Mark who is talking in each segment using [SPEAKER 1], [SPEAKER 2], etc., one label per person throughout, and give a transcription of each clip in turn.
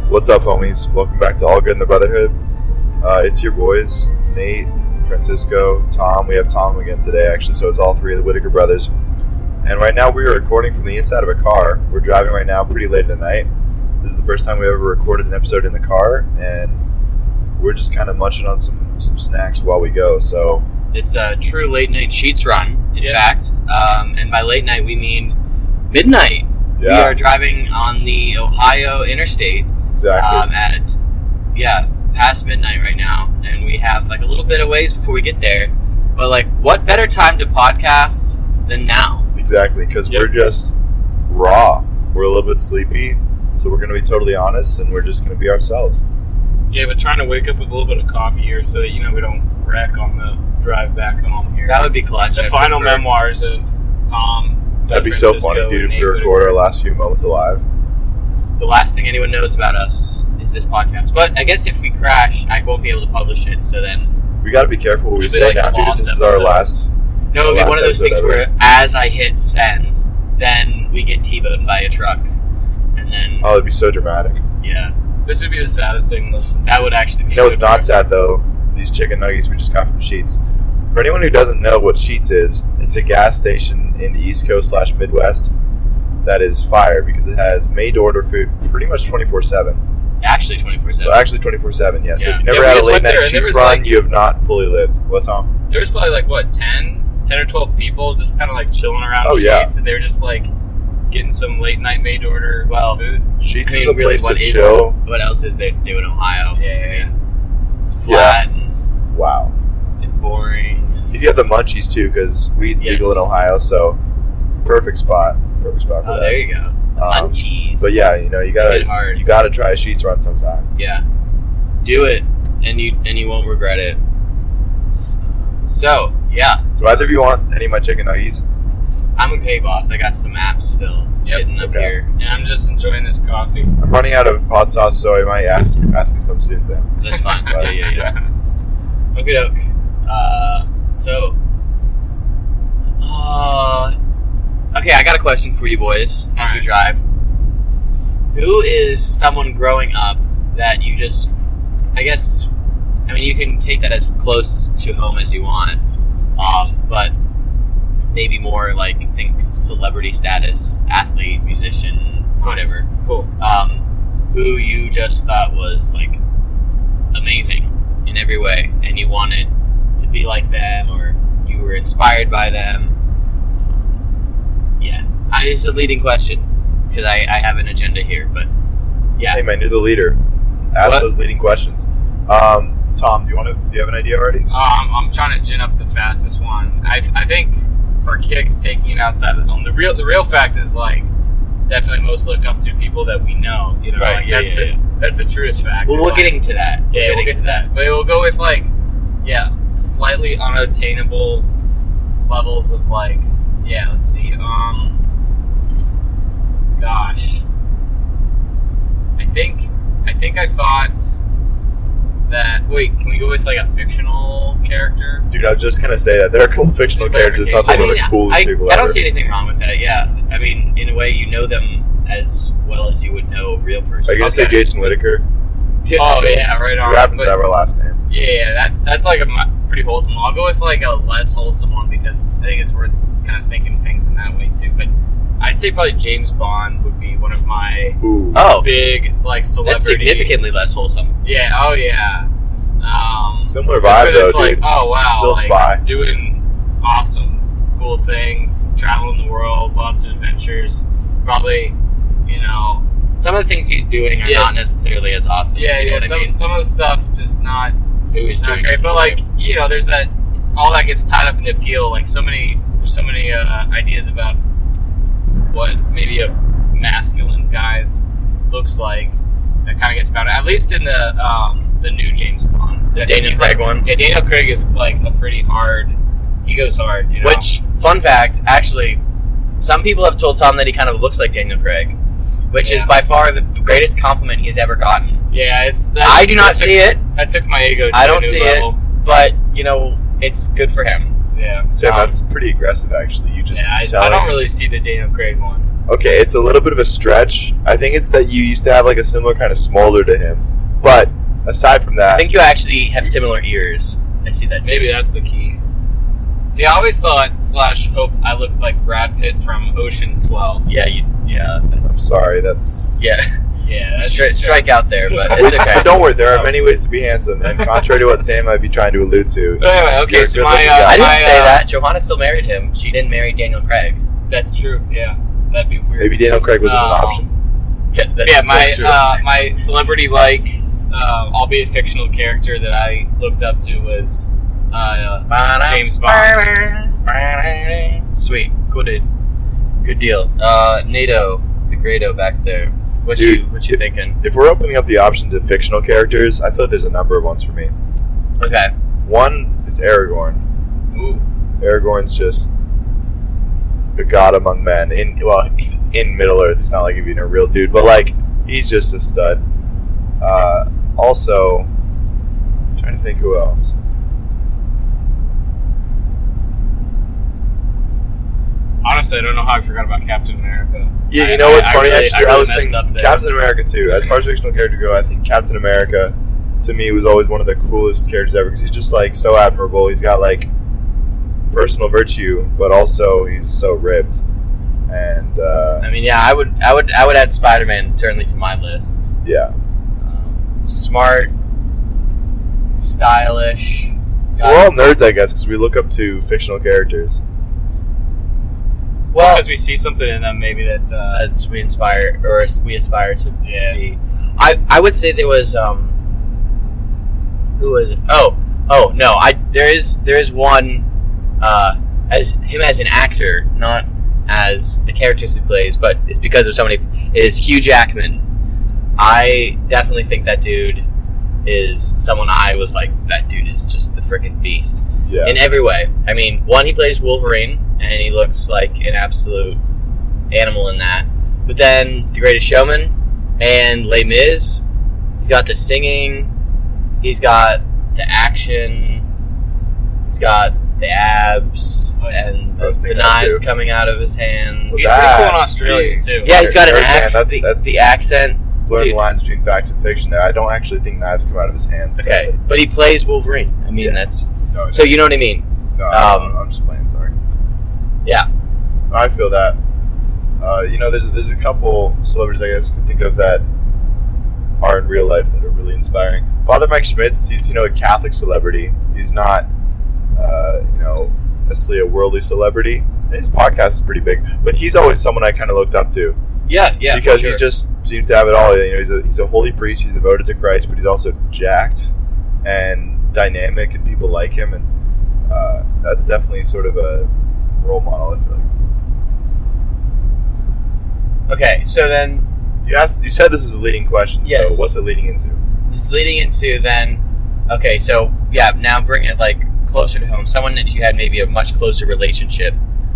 [SPEAKER 1] What's up, homies? Welcome back to All Good in the Brotherhood. It's your boys, Nate, Francisco, Tom. We have Tom again today, actually, so it's all three of the Whitaker brothers. And right now we are recording from the inside of a car. We're driving right now pretty late at night. This is the first time we ever recorded an episode in the car, and we're just kind of munching on some snacks while we go. So
[SPEAKER 2] it's a true late night Sheets run, in fact. And by late night, we mean midnight. Yeah. We are driving on the Ohio Interstate.
[SPEAKER 1] Exactly.
[SPEAKER 2] Past midnight right now, and we have like a little bit of ways before we get there. But like, what better time to podcast than now?
[SPEAKER 1] Exactly, because we're just raw. We're a little bit sleepy, so we're going to be totally honest, and we're just going to be ourselves.
[SPEAKER 3] Yeah, but trying to wake up with a little bit of coffee here so that, we don't wreck on the drive back home here.
[SPEAKER 2] That would be clutch.
[SPEAKER 3] The final memoirs of Tom.
[SPEAKER 1] That'd be so funny, dude, if we record our last few moments alive.
[SPEAKER 2] The last thing anyone knows about us is this podcast. But I guess if we crash, I won't be able to publish it, so then...
[SPEAKER 1] We gotta be careful what we say now, dude. This is our last...
[SPEAKER 2] No, it'll be one of those things where as I hit send, then we get T-boned by a truck. And then...
[SPEAKER 1] Oh, it'd be so dramatic.
[SPEAKER 2] Yeah.
[SPEAKER 3] This would be the saddest thing.
[SPEAKER 2] That would actually be
[SPEAKER 1] so dramatic. It's not sad, though? These chicken nuggets we just got from Sheets. For anyone who doesn't know what Sheets is, it's a gas station in the East Coast / Midwest that is fire because it has made-to-order food pretty much 24/7.
[SPEAKER 2] Actually 24/7.
[SPEAKER 1] So actually 24/7, yeah. So if you never had a late-night Sheets run, you have not fully lived. What, Tom?
[SPEAKER 3] There was probably 10 or 12 people just kind of chilling around Sheets, and they were just getting some late-night made-to-order food.
[SPEAKER 1] Sheets is a place to chill.
[SPEAKER 2] What else is there to do in Ohio?
[SPEAKER 3] Yeah.
[SPEAKER 2] It's flat and boring.
[SPEAKER 1] You have the munchies, too, because weed's legal in Ohio, so perfect spot. Perfect spot for that.
[SPEAKER 2] Oh, there you go. Munchies.
[SPEAKER 1] But yeah, you gotta try a Sheets run sometime.
[SPEAKER 2] Yeah. Do it, and you won't regret it. So, yeah.
[SPEAKER 1] Do either of you want any of my chicken nuggies?
[SPEAKER 2] I'm okay, boss. I got some apps still hitting up here.
[SPEAKER 3] And I'm just enjoying this coffee.
[SPEAKER 1] I'm running out of hot sauce, so I might ask me some soon, Sam.
[SPEAKER 2] That's fine. Yeah. Okie doke. Okay, I got a question for you boys as we drive. Who is someone growing up that you just, you can take that as close to home as you want, but maybe more think celebrity status, athlete, musician, whatever.
[SPEAKER 3] Cool.
[SPEAKER 2] Who you just thought was amazing in every way, and you wanted to be like them, or you were inspired by them. Yeah, it's a leading question because I have an agenda here, but yeah.
[SPEAKER 1] Hey man, you're the leader. Ask those leading questions. Tom, do you have an idea already?
[SPEAKER 3] I'm trying to gin up the fastest one. I think for kicks, taking it outside the home. The real fact is definitely most look up to people that we know.
[SPEAKER 2] Right?
[SPEAKER 3] That's the truest fact.
[SPEAKER 2] Well, we're getting to that.
[SPEAKER 3] Yeah, we'll get to that. But we'll go with slightly unattainable levels of let's see. Gosh. I think I thought that. Wait, can we go with a fictional character?
[SPEAKER 1] Dude, I was just gonna say that there are cool fictional characters. Thought they were the coolest people
[SPEAKER 2] I don't see anything wrong with that. Yeah, in a way, you know them as well as you would know a real person.
[SPEAKER 1] Are you gonna say Jason Whitaker?
[SPEAKER 3] Oh yeah, right on.
[SPEAKER 1] What happens to have our last name?
[SPEAKER 3] Yeah, that's a pretty wholesome one. I'll go with a less wholesome one because I think it's worth kind of thinking things in that way too. But I'd say probably James Bond would be one of my big celebrity.
[SPEAKER 2] That's significantly less wholesome.
[SPEAKER 3] Yeah. Oh yeah.
[SPEAKER 1] Similar vibe though, dude.
[SPEAKER 3] Oh wow,
[SPEAKER 1] still spy,
[SPEAKER 3] doing awesome, cool things, traveling the world, lots of adventures. Probably,
[SPEAKER 2] some of the things he's doing are not necessarily as awesome.
[SPEAKER 3] Yeah. Some of the stuff just not.
[SPEAKER 2] Who is doing
[SPEAKER 3] great, but there's that all that gets tied up in the appeal. There's so many ideas about what maybe a masculine guy looks like that kind of gets found out. At least in the new James Bond,
[SPEAKER 2] the Daniel Craig one.
[SPEAKER 3] Yeah, Daniel Craig is a pretty hard. He goes hard.
[SPEAKER 2] Which, fun fact, actually, some people have told Tom that he kind of looks like Daniel Craig, which is by far the greatest compliment he's ever gotten.
[SPEAKER 3] Yeah,
[SPEAKER 2] I do not see it.
[SPEAKER 3] That took my ego to
[SPEAKER 2] I don't
[SPEAKER 3] a new
[SPEAKER 2] see
[SPEAKER 3] level.
[SPEAKER 2] it, but it's good for him.
[SPEAKER 3] Yeah.
[SPEAKER 1] Sam, that's pretty aggressive, actually. You just
[SPEAKER 3] I don't really see the Daniel Craig one.
[SPEAKER 1] Okay, it's a little bit of a stretch. I think it's that you used to have like a similar kind of smolder to him. But aside from that,
[SPEAKER 2] I think you actually have similar ears. I see that too.
[SPEAKER 3] Maybe that's the key. See, I always thought / hoped I looked like Brad Pitt from Ocean's 12.
[SPEAKER 2] Yeah,
[SPEAKER 1] I'm sorry, that's
[SPEAKER 2] yeah.
[SPEAKER 3] Yeah, that's
[SPEAKER 2] Strike out there, but it's okay.
[SPEAKER 1] But don't worry, there are many ways to be handsome, and contrary to what Sam might be trying to allude to.
[SPEAKER 3] But anyway, okay,
[SPEAKER 1] you're a
[SPEAKER 3] so
[SPEAKER 1] good-looking guy.
[SPEAKER 2] I didn't say that. Johanna still married him. She didn't marry Daniel Craig.
[SPEAKER 3] That's true. Yeah, that'd be weird.
[SPEAKER 1] Maybe Daniel Craig wasn't an option.
[SPEAKER 2] Yeah,
[SPEAKER 3] Yeah,
[SPEAKER 2] true.
[SPEAKER 3] my celebrity-like, albeit fictional character that I looked up to was James Bond.
[SPEAKER 2] Sweet, good deal. NATO, the Grado back there. What
[SPEAKER 1] Dude,
[SPEAKER 2] you thinking?
[SPEAKER 1] If we're opening up the options of fictional characters, I feel like there's a number of ones for me.
[SPEAKER 2] Okay.
[SPEAKER 1] One is Aragorn.
[SPEAKER 3] Ooh.
[SPEAKER 1] Aragorn's just a god among men. He's in Middle Earth. It's not like being a real dude, but like he's just a stud. Also, I'm trying to think who else.
[SPEAKER 3] Honestly, I don't know how I forgot about Captain America.
[SPEAKER 1] Yeah, you know what's funny?
[SPEAKER 3] Really,
[SPEAKER 1] actually, I was thinking
[SPEAKER 3] up there.
[SPEAKER 1] Captain America too. As far as fictional character go, I think Captain America to me was always one of the coolest characters ever because he's just like so admirable. He's got like personal virtue, but also he's so ripped. And
[SPEAKER 2] I mean, yeah, I would add Spider-Man certainly to my list.
[SPEAKER 1] yeah,
[SPEAKER 2] Smart, stylish.
[SPEAKER 1] so we're all nerds, I guess, because we look up to fictional characters.
[SPEAKER 2] Well,
[SPEAKER 3] Because we see something in them, maybe that.
[SPEAKER 2] that's we aspire to
[SPEAKER 3] Yeah.
[SPEAKER 2] be. I would say there was who was it? Oh no, there is one as him as an actor, not as the characters he plays, but it's because of so many. It is Hugh Jackman. I definitely think that dude is someone I was like, that dude is just the freaking beast
[SPEAKER 1] Yeah,
[SPEAKER 2] in every way. I mean, one, he plays Wolverine, and he looks like an absolute animal in that. But then The Greatest Showman and Les Mis, he's got the singing, he's got the action, he's got the abs, and
[SPEAKER 1] I was
[SPEAKER 2] the
[SPEAKER 1] thinking that
[SPEAKER 2] knives
[SPEAKER 1] too.
[SPEAKER 2] coming out of his hands.
[SPEAKER 3] He's
[SPEAKER 1] That-
[SPEAKER 3] pretty cool in Australia,
[SPEAKER 1] see,
[SPEAKER 3] too.
[SPEAKER 2] Yeah, he's got an
[SPEAKER 1] Birdman,
[SPEAKER 2] accent.
[SPEAKER 1] that's-
[SPEAKER 2] The accent.
[SPEAKER 1] blurring
[SPEAKER 2] Dude.
[SPEAKER 1] the lines between fact and fiction there. I don't actually think knives come out of his hands.
[SPEAKER 2] Okay,
[SPEAKER 1] sadly.
[SPEAKER 2] but he plays Wolverine. I mean,
[SPEAKER 1] Yeah.
[SPEAKER 2] that's
[SPEAKER 1] No,
[SPEAKER 2] so you know what I mean.
[SPEAKER 1] no, I'm just playing. Sorry.
[SPEAKER 2] Yeah.
[SPEAKER 1] I feel that. There's a couple celebrities I guess I can think of that are in real life that are really inspiring. Father Mike Schmitz, he's a Catholic celebrity. He's not necessarily a worldly celebrity. His podcast is pretty big, but he's always someone I kind of looked up to
[SPEAKER 2] Yeah,
[SPEAKER 1] because
[SPEAKER 2] for
[SPEAKER 1] he
[SPEAKER 2] sure.
[SPEAKER 1] just seems to have it all. He's a holy priest. He's devoted to Christ, but he's also jacked and dynamic, and people like him, and that's definitely sort of a role model. I feel like.
[SPEAKER 2] Okay, so then
[SPEAKER 1] You said this is a leading question.
[SPEAKER 2] Yes.
[SPEAKER 1] So what's it leading into?
[SPEAKER 2] this is leading into then. Okay, so yeah, now bring it like closer to home. Someone that you had maybe a much closer relationship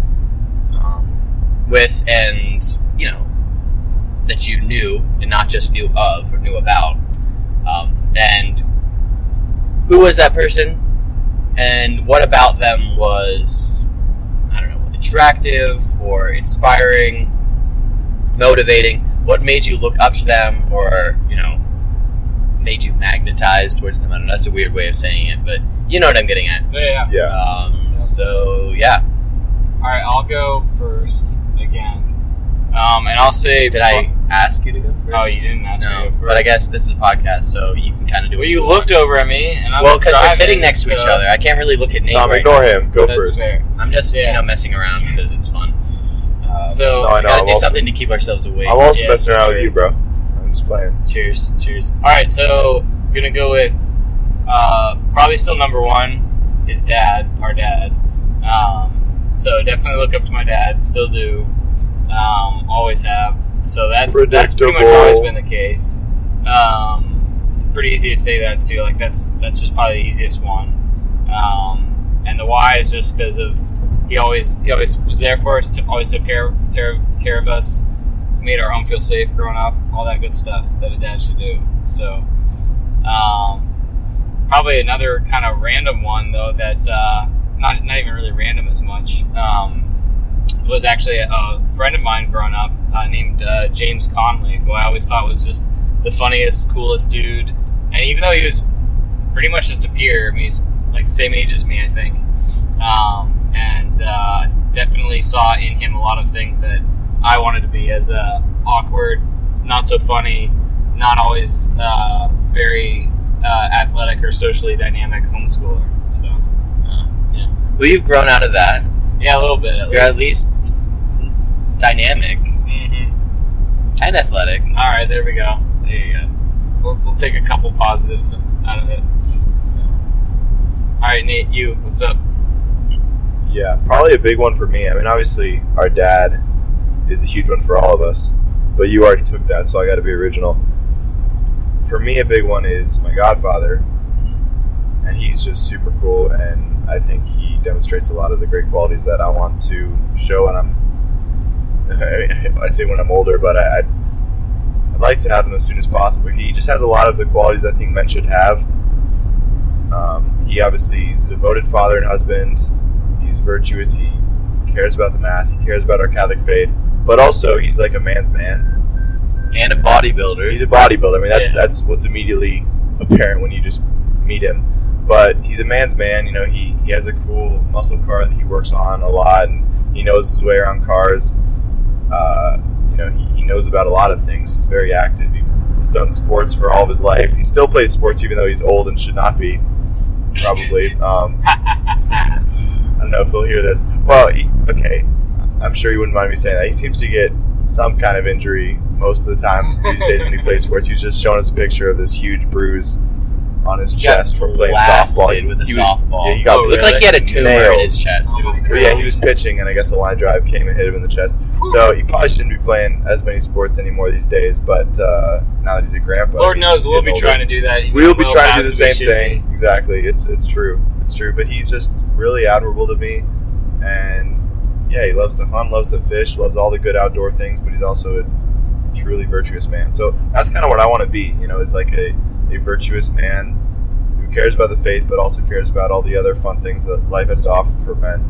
[SPEAKER 2] with, and that you knew and not just knew of or knew about. And who was that person? And what about them was, I don't know, attractive or inspiring, motivating? What made you look up to them, or made you magnetized towards them? I don't know. That's a weird way of saying it, but you know what I'm getting at.
[SPEAKER 3] Yeah.
[SPEAKER 1] Yeah.
[SPEAKER 2] So yeah,
[SPEAKER 3] All right, I'll go first again. And I'll say...
[SPEAKER 2] did I ask you to go first?
[SPEAKER 3] Oh, you didn't ask me
[SPEAKER 2] No,
[SPEAKER 3] to go first.
[SPEAKER 2] but I guess this is a podcast, so you can kind of do.
[SPEAKER 3] Well,
[SPEAKER 2] what
[SPEAKER 3] you
[SPEAKER 2] want.
[SPEAKER 3] looked over at me, and I
[SPEAKER 2] Well,
[SPEAKER 3] was
[SPEAKER 2] because we're
[SPEAKER 3] driving,
[SPEAKER 2] sitting next to each
[SPEAKER 3] so
[SPEAKER 2] other, I can't really look at Nate
[SPEAKER 1] Tom,
[SPEAKER 2] right
[SPEAKER 1] ignore
[SPEAKER 2] now.
[SPEAKER 1] him. Go
[SPEAKER 3] That's
[SPEAKER 1] first.
[SPEAKER 3] fair.
[SPEAKER 2] I'm just
[SPEAKER 3] Yeah.
[SPEAKER 2] messing around because it's fun.
[SPEAKER 3] So,
[SPEAKER 1] No, I
[SPEAKER 2] we
[SPEAKER 1] know.
[SPEAKER 2] gotta
[SPEAKER 1] I'm
[SPEAKER 2] do
[SPEAKER 1] also-
[SPEAKER 2] something to keep ourselves awake.
[SPEAKER 1] I'm also
[SPEAKER 3] Yeah,
[SPEAKER 1] messing around
[SPEAKER 3] sure.
[SPEAKER 1] with you, bro. I'm just playing.
[SPEAKER 3] Cheers. All right, so I'm gonna go with probably still number one is our dad. So definitely look up to my dad. Still do. Always have. So that's pretty much
[SPEAKER 1] Predictable.
[SPEAKER 3] always been the case. Pretty easy to say that too. Like that's just probably the easiest one. And the why is just because of he always was there for us. Always took care of us. Made our home feel safe growing up. All that good stuff that a dad should do. So, probably another kind of random one though that not even really random as much. Was actually a friend of mine growing up. James Conley, who I always thought was just the funniest, coolest dude. And even though he was pretty much just a peer, I mean, he's like the same age as me, I think. And definitely saw in him a lot of things that I wanted to be as a awkward, not so funny, not always very athletic or socially dynamic homeschooler. So, yeah.
[SPEAKER 2] Well, you've grown out of that.
[SPEAKER 3] Yeah, a little bit.
[SPEAKER 2] You're at least dynamic and athletic.
[SPEAKER 3] All right, there we go.
[SPEAKER 2] There you go.
[SPEAKER 3] We'll take a couple positives out of it. So. All right, Nate, what's up?
[SPEAKER 1] Yeah, probably a big one for me. I mean, obviously, our dad is a huge one for all of us, but you already took that, so I got to be original. For me, a big one is my godfather, and he's just super cool, and I think he demonstrates a lot of the great qualities that I want to show when I say when I'm older, but I'd like to have them as soon as possible. He just has a lot of the qualities I think men should have. He obviously is a devoted father and husband. He's virtuous. He cares about the Mass. He cares about our Catholic faith. But also, he's like a man's man.
[SPEAKER 2] And a bodybuilder.
[SPEAKER 1] He's a bodybuilder. I mean, that's what's immediately apparent when you just meet him. But he's a man's man. You know, he has a cool muscle car that he works on a lot, and he knows his way around cars. You know, he knows about a lot of things. He's very active. He's done sports for all of his life. He still plays sports even though he's old and should not be, probably. I don't know if he'll hear this. Well, okay, I'm sure he wouldn't mind me saying that. He seems to get some kind of injury most of the time these days when he plays sports. He was just showing us a picture of this huge bruise on his chest from playing softball.
[SPEAKER 2] With a softball.
[SPEAKER 1] Yeah, he got
[SPEAKER 2] it looked like he had a tumor in his chest. It was crazy.
[SPEAKER 1] Yeah, he was pitching, and I guess a line drive came and hit him in the chest. So he probably shouldn't be playing as many sports anymore these days, but now that he's a grandpa...
[SPEAKER 3] Lord knows we'll be trying to do that.
[SPEAKER 1] We'll be trying to do the same thing. Exactly. It's true. It's true. But he's just really admirable to me. And, yeah, he loves to hunt, loves to fish, loves all the good outdoor things, but he's also a truly virtuous man. So that's kind of what I want to be, you know, is like a virtuous man who cares about the faith, but also cares about all the other fun things that life has to offer for men.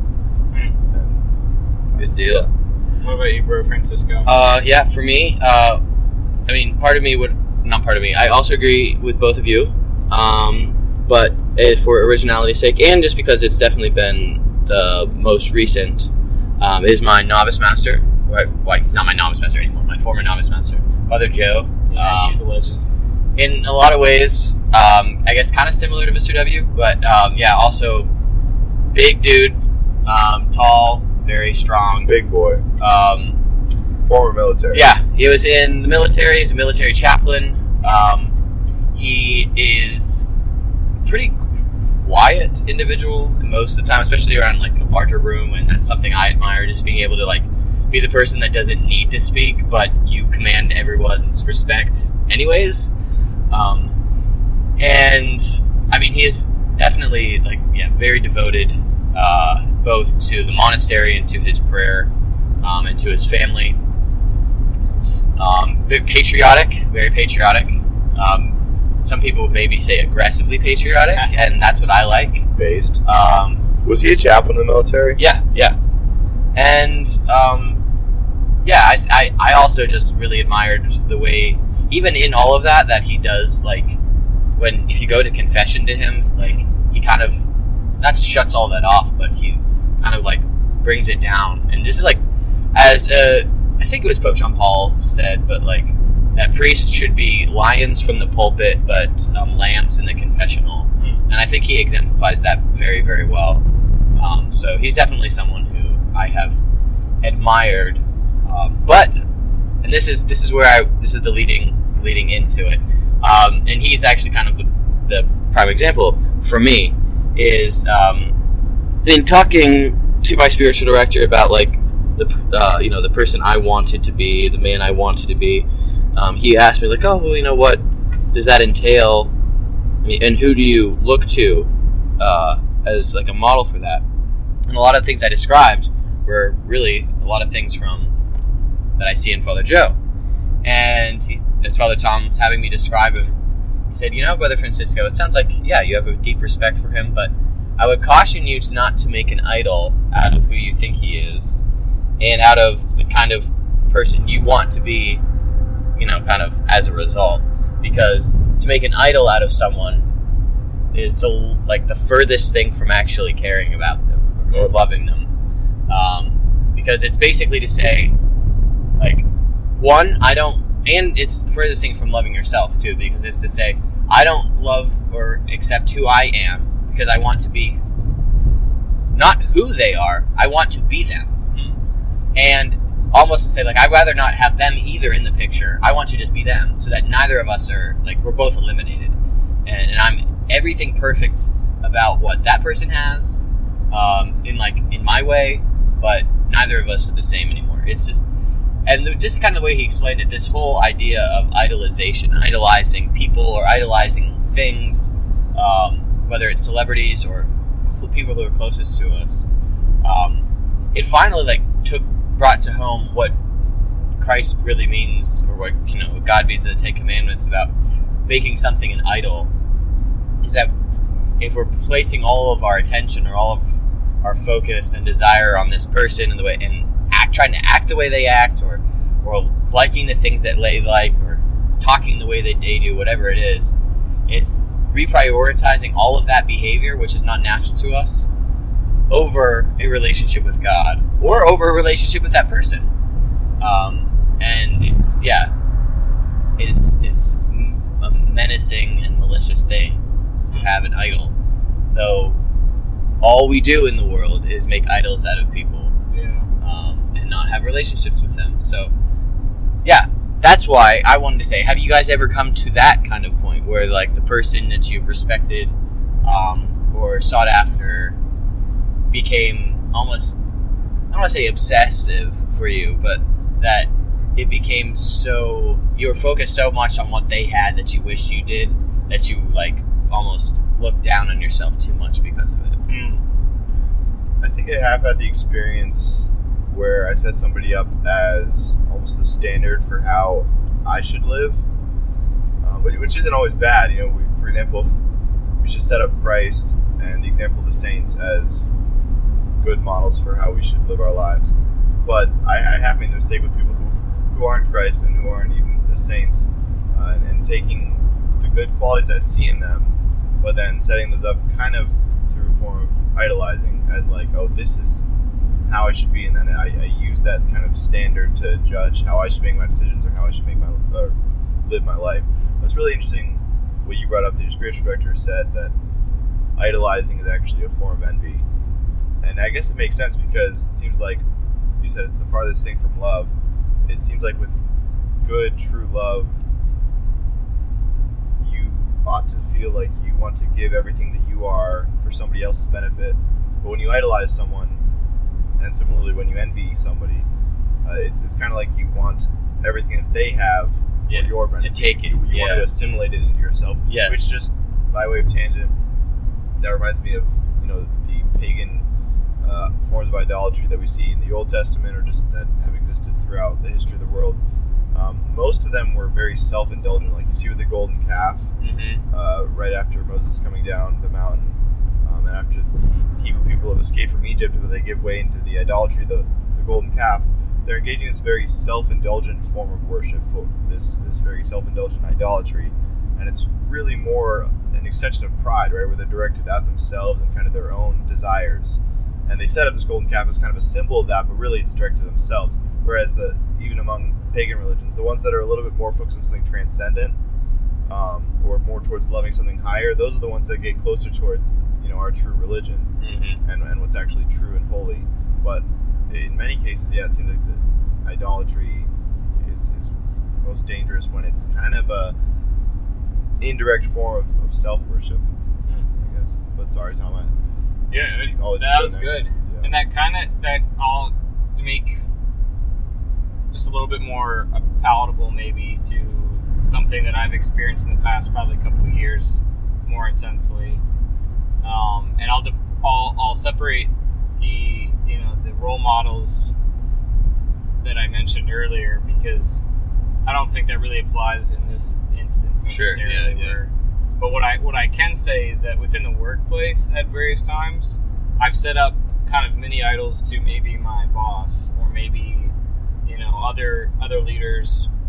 [SPEAKER 2] Good deal.
[SPEAKER 3] What about you, bro, Francisco?
[SPEAKER 2] Yeah, for me, I mean, I also agree with both of you, but for originality's sake, and just because it's definitely been the most recent, is my novice master. Well, he's not my novice master anymore, my former novice master, Father Joe.
[SPEAKER 3] Yeah, he's a legend.
[SPEAKER 2] In a lot of ways, I guess kind of similar to Mr. W, but yeah, also big dude, tall, very strong.
[SPEAKER 1] Big boy. Former military.
[SPEAKER 2] Yeah, he was in the military. He's a military chaplain. He is a pretty quiet individual most of the time, especially around like a larger room, and that's something I admire, just being able to like be the person that doesn't need to speak, but you command everyone's respect anyways. And I mean, he is definitely like, yeah, very devoted, both to the monastery and to his prayer, and to his family. Very patriotic. Some people would maybe say aggressively patriotic, and that's what I like.
[SPEAKER 1] Based. Was he a chaplain in the military?
[SPEAKER 2] Yeah. And, yeah, I also just really admired the way, even in all of that he does, like, if you go to confession to him, like, he kind of, not shuts all that off, but he kind of, like, brings it down. And this is, like, I think it was Pope John Paul said, but, like, that priests should be lions from the pulpit, but lambs in the confessional. And I think he exemplifies that very, very well. So he's definitely someone who I have admired. And this is the leading into it. And he's actually kind of the prime example for me. Is in talking to my spiritual director about like the person I wanted to be, the man I wanted to be. He asked me like, oh, well, you know, what does that entail? I mean, and who do you look to as like a model for that? And a lot of things I described were really a lot of things that I see in Father Joe. And as Father Tom was having me describe him, he said, you know, Brother Francisco, it sounds like, yeah, you have a deep respect for him, but I would caution you not to make an idol out of who you think he is, and out of the kind of person you want to be kind of as a result. Because to make an idol out of someone is the furthest thing from actually caring about them or loving them. Because it's basically to say, like, one, I don't, and it's the furthest thing from loving yourself too, because it's to say, I don't love or accept who I am because I want to be not who they are, I want to be them. And almost to say, like, I'd rather not have them either in the picture. I want to just be them, so that neither of us are, like, we're both eliminated. And I'm everything perfect about what that person has, in my way, but neither of us are the same anymore. It's just, and just kind of the way he explained it, this whole idea of idolization, idolizing people or idolizing things, whether it's celebrities or people who are closest to us, it finally, like, brought to home what Christ really means, or what God means in the Ten Commandments about making something an idol. Is that if we're placing all of our attention or all of our focus and desire on this person and the way trying to act the way they act, or liking the things that they like, or talking the way that they do, whatever it is, it's reprioritizing all of that behavior, which is not natural to us, over a relationship with God, or over a relationship with that person. And it's a menacing and malicious thing to have an idol, though all we do in the world is make idols out of people, and not have relationships with them. So that's why I wanted to say, have you guys ever come to that kind of point where, like, the person that you've respected or sought after became almost, I don't want to say obsessive for you, but that it became so, you were focused so much on what they had that you wished you did, that you, like, almost looked down on yourself too much because of it?
[SPEAKER 1] I think I have had the experience where I set somebody up as almost the standard for how I should live, but which isn't always bad. For example, we should set up Christ and the example of the saints as good models for how we should live our lives. But I have made the mistake with people who aren't Christ and who aren't even the saints, and taking the good qualities I see in them, but then setting those up kind of through a form of idolizing, as like, oh, this is how I should be, and then I use that kind of standard to judge how I should make my decisions or how I should live my life. It's really interesting what you brought up that your spiritual director said, that idolizing is actually a form of envy. And I guess it makes sense, because it seems like you said it's the farthest thing from love. It seems like with good, true love, you ought to feel like you want to give everything that you are for somebody else's benefit. But when you idolize someone, and similarly when you envy somebody, it's kind of like you want everything that they have for your benefit.
[SPEAKER 2] To take it.
[SPEAKER 1] You want to assimilate it into yourself.
[SPEAKER 2] Yes.
[SPEAKER 1] Which, just by way of tangent, that reminds me of the pagan forms of idolatry that we see in the Old Testament, or just that have existed throughout the history of the world. Most of them were very self-indulgent, like you see with the golden calf, right after Moses coming down the mountain, and after the Hebrew people have escaped from Egypt, but they give way into the idolatry, the golden calf. They're engaging in this very self-indulgent form of worship, this very self-indulgent idolatry, and it's really more an extension of pride, right, where they're directed at themselves and kind of their own desires. And they set up this golden calf as kind of a symbol of that, but really it's directed to themselves. Whereas even among pagan religions, the ones that are a little bit more focused on something transcendent, or more towards loving something higher, those are the ones that get closer towards our true religion, and what's actually true and holy. But in many cases, it seems like the idolatry is most dangerous when it's kind of a indirect form of self-worship, I guess. But sorry, Tom.
[SPEAKER 3] That was good. Yeah. And that all to make just a little bit more palatable, maybe, to something that I've experienced in the past, probably a couple of years more intensely. And I'll separate the role models that I mentioned earlier, because I don't think that really applies in this instance necessarily.
[SPEAKER 2] Sure,
[SPEAKER 3] But what I can say is that within the workplace, at various times, I've set up kind of mini idols to maybe my boss, or maybe other leaders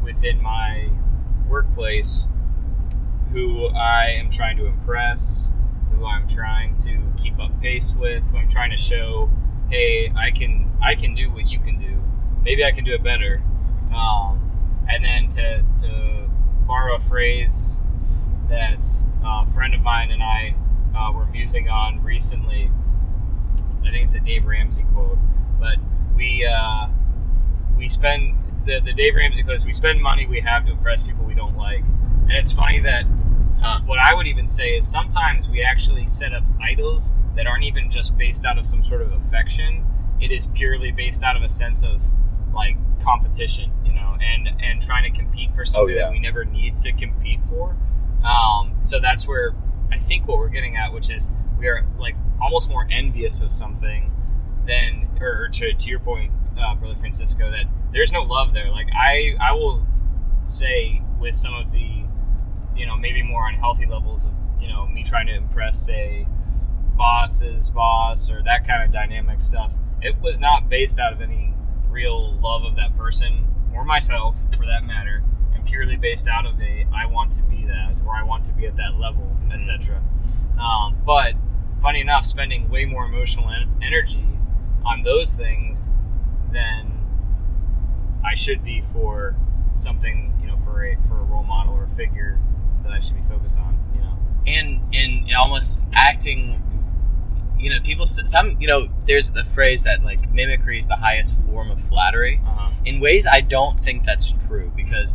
[SPEAKER 3] within my workplace who I am trying to impress, who I'm trying to keep up pace with, who I'm trying to show, hey, I can do what you can do. Maybe I can do it better. And then to borrow a phrase that a friend of mine and I were musing on recently, I think it's a Dave Ramsey quote, but we spend the Dave Ramsey quote is, we spend money we have to impress people we don't like. And it's funny that what I would even say is sometimes we actually set up idols that aren't even just based out of some sort of affection. It is purely based out of a sense of like competition, and trying to compete for something that we never need to compete for. So that's where I think what we're getting at, which is we are like almost more envious of something than, or to your point, Brother Francisco, that there's no love there. Like I will say with some of the, maybe more unhealthy levels of, me trying to impress, say, boss's boss or that kind of dynamic stuff, it was not based out of any real love of that person or myself for that matter, and purely based out of I want to be that, or I want to be at that level, etc. But funny enough, spending way more emotional energy on those things than I should be for something, for a role model or a figure that I should be focused on,
[SPEAKER 2] and almost acting, people, there's the phrase that like mimicry is the highest form of flattery. In ways I don't think that's true, because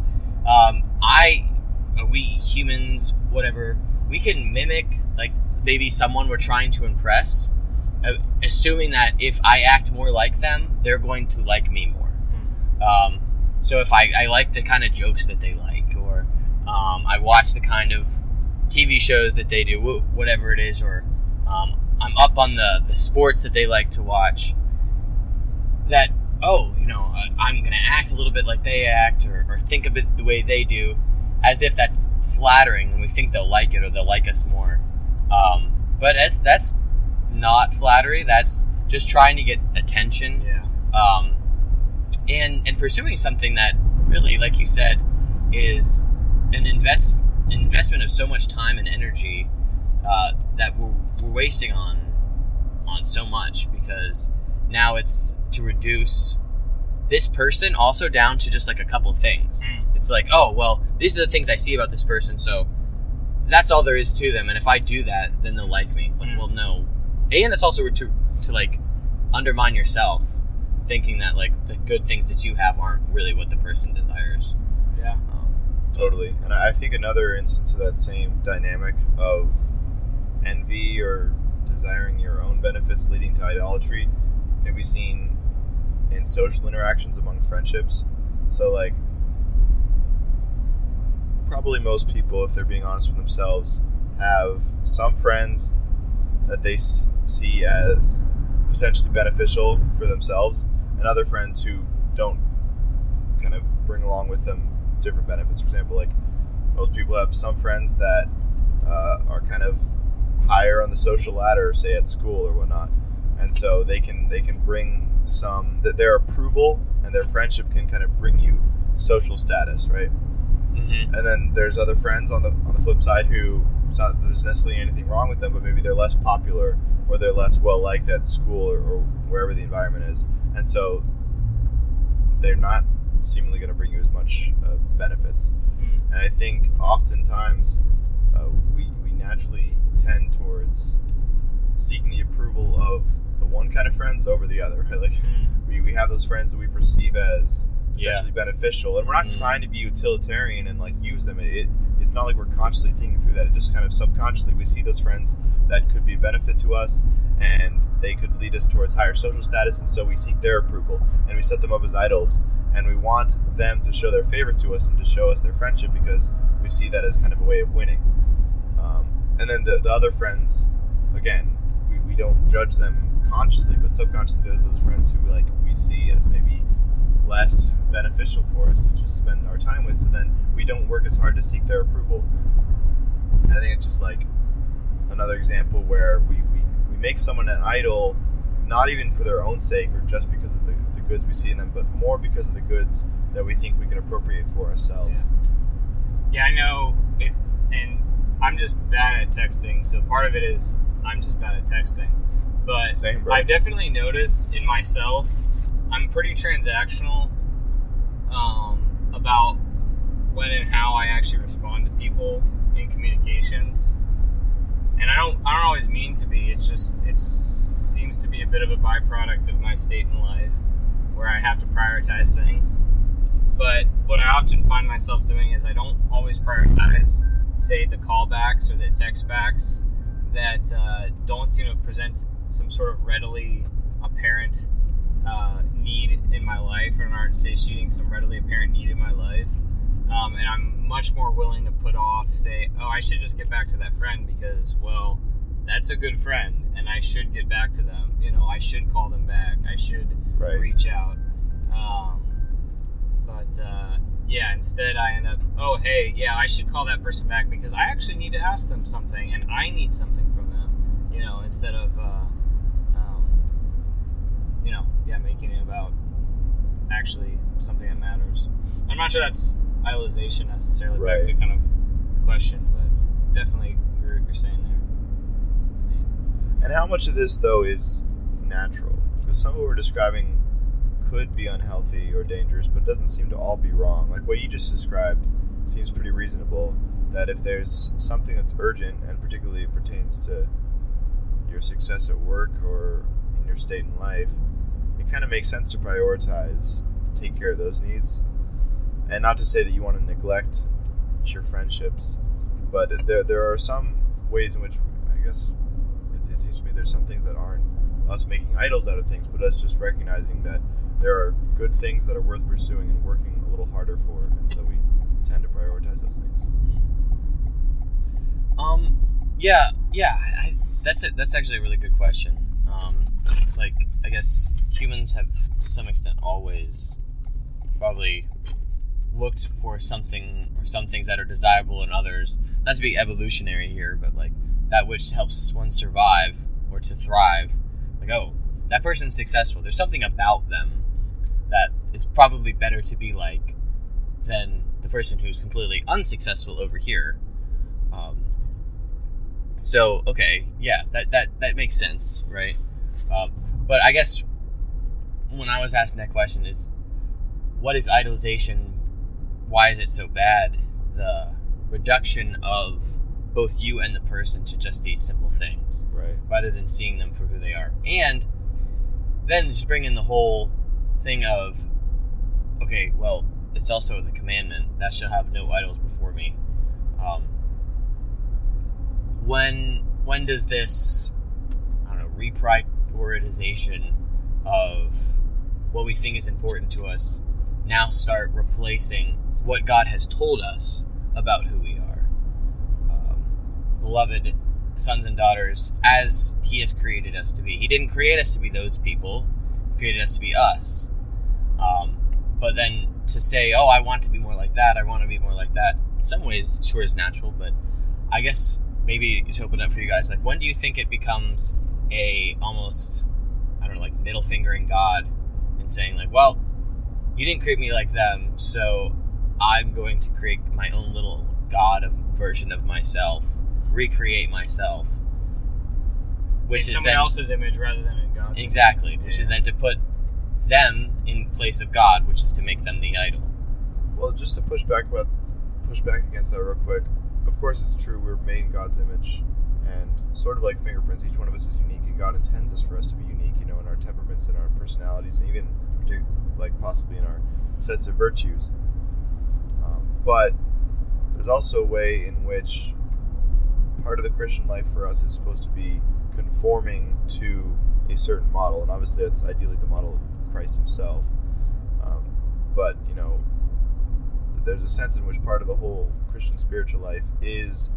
[SPEAKER 2] we humans, whatever, we can mimic like maybe someone we're trying to impress, assuming that if I act more like them, they're going to like me more. So if I like the kind of jokes that they like, or I watch the kind of TV shows that they do, whatever it is, or I'm up on the sports that they like to watch, that, I'm going to act a little bit like they act, or think of it the way they do, as if that's flattering, and we think they'll like it, or they'll like us more. But that's not flattery. That's just trying to get attention.
[SPEAKER 3] Yeah.
[SPEAKER 2] And pursuing something that really, like you said, is an investment of so much time and energy that we're wasting on so much, because now it's to reduce this person also down to just like a couple things. It's like, oh, well, these are the things I see about this person, so that's all there is to them, and if I do that, then they'll like me. Like, well, no. And it's also to like undermine yourself, thinking that like the good things that you have aren't really what the person desires.
[SPEAKER 3] Yeah.
[SPEAKER 1] Totally. And I think another instance of that same dynamic of envy or desiring your own benefits leading to idolatry can be seen in social interactions among friendships. So like, probably most people, if they're being honest with themselves, have some friends that they see as potentially beneficial for themselves, and other friends who don't kind of bring along with them different benefits. For example, like most people have some friends that are kind of higher on the social ladder, say at school or whatnot, and so they can bring some, that their approval and their friendship can kind of bring you social status, right?
[SPEAKER 2] Mm-hmm.
[SPEAKER 1] And then there's other friends on the flip side who, it's not that there's necessarily anything wrong with them, but maybe they're less popular or they're less well liked at school or wherever the environment is, and so they're not seemingly going to bring you as much benefits. And I think oftentimes we naturally tend towards seeking the approval of the one kind of friends over the other, right? Like we have those friends that we perceive as essentially beneficial, and we're not trying to be utilitarian and like use them. It's not like we're consciously thinking through that. It just kind of subconsciously we see those friends that could be a benefit to us, and they could lead us towards higher social status, and so we seek their approval and we set them up as idols, and we want them to show their favor to us and to show us their friendship because we see that as kind of a way of winning. And then the other friends, again, we don't judge them consciously, but subconsciously there's those friends who like we see as maybe less beneficial for us to just spend our time with, so then we don't work as hard to seek their approval. I think it's just like another example where we make someone an idol, not even for their own sake or just because of the goods we see in them, but more because of the goods that we think we can appropriate for ourselves.
[SPEAKER 3] Yeah, I know it, and I'm just bad at texting, so part of it is I'm just bad at texting. But
[SPEAKER 1] Same, bro.
[SPEAKER 3] I've definitely noticed in myself, I'm pretty transactional about when and how I actually respond to people in communications. And I don't always mean to be. It seems to be a bit of a byproduct of my state in life, where I have to prioritize things. But what I often find myself doing is I don't always prioritize, say, the callbacks or the text backs that don't seem to present some sort of readily apparent need in my life, or aren't satiating some readily apparent need in my life. And I'm much more willing to put off, say, oh, I should just get back to that friend because, well, that's a good friend and I should get back to them. You know, I should call them back. I should reach out. Yeah, instead I end up, oh, hey, yeah, I should call that person back because I actually need to ask them something and I need something from them, you know, instead of, making it about actually something that matters. I'm not sure that's idolization necessarily, back to kind of the question, but definitely agree with what you're saying there.
[SPEAKER 1] And how much of this, though, is natural? Because some of what we're describing could be unhealthy or dangerous, but doesn't seem to all be wrong. Like what you just described seems pretty reasonable, that if there's something that's urgent and particularly pertains to your success at work or in your state in life, it kind of makes sense to prioritize, take care of those needs. And not to say that you want to neglect your friendships, but there are some ways in which, I guess, it seems to me there's some things that aren't us making idols out of things, but us just recognizing that there are good things that are worth pursuing and working a little harder for, and so we tend to prioritize those things.
[SPEAKER 2] That's actually a really good question. I guess humans have, to some extent, always probably looked for something or some things that are desirable in others. Not to be evolutionary here, but like that which helps one survive or to thrive. Like, oh, that person's successful. There's something about them that it's probably better to be like than the person who's completely unsuccessful over here. So, okay, yeah, that makes sense, right? But I guess when I was asking that question is, what is idolization? Why is it so bad? The reduction of both you and the person to just these simple things,
[SPEAKER 1] right?
[SPEAKER 2] Rather than seeing them for who they are. And then just bring in the whole thing of, okay, well, it's also the commandment, thou shalt have no idols before me. When does this, reprioritization of what we think is important to us now start replacing what God has told us about who we are? Beloved sons and daughters, as He has created us to be. He didn't create us to be those people. He created us to be us. But then to say, oh, I want to be more like that, I want to be more like that, in some ways, sure is natural, but I guess maybe to open up for you guys, like, when do you think it becomes almost, middle fingering God and saying, like, well, you didn't create me like them, so I'm going to create my own little God version of myself, recreate myself, which
[SPEAKER 3] in
[SPEAKER 2] is
[SPEAKER 3] someone
[SPEAKER 2] then,
[SPEAKER 3] else's image rather than in God's.
[SPEAKER 2] Exactly, which is then to put them in place of God, which is to make them the idol.
[SPEAKER 1] Well, just to push back against that real quick. Of course, it's true. We're made in God's image, and sort of like fingerprints, each one of us is unique, and God intends us for us to be unique. In our temperaments and our personalities, and even possibly in our sets of virtues. But there's also a way in which part of the Christian life for us is supposed to be conforming to a certain model, and obviously that's ideally the model of Christ Himself. But there's a sense in which part of the whole Christian spiritual life is